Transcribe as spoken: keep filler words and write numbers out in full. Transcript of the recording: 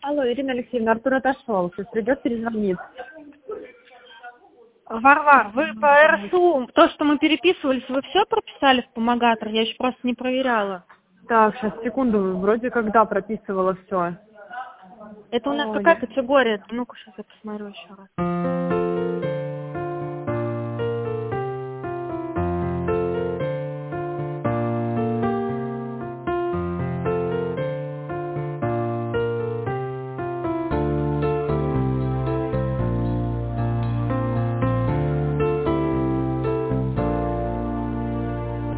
Алло, Ирина Алексеевна, Артур отошел. Сейчас придет, перезвонит. Варвар, вы по эр эс у, то, что мы переписывались, вы все прописали в помогатор? Я еще просто не проверяла. Так, сейчас, секунду. Вроде когда прописывала все. Это у нас какая категория? Ну-ка, сейчас я посмотрю еще раз.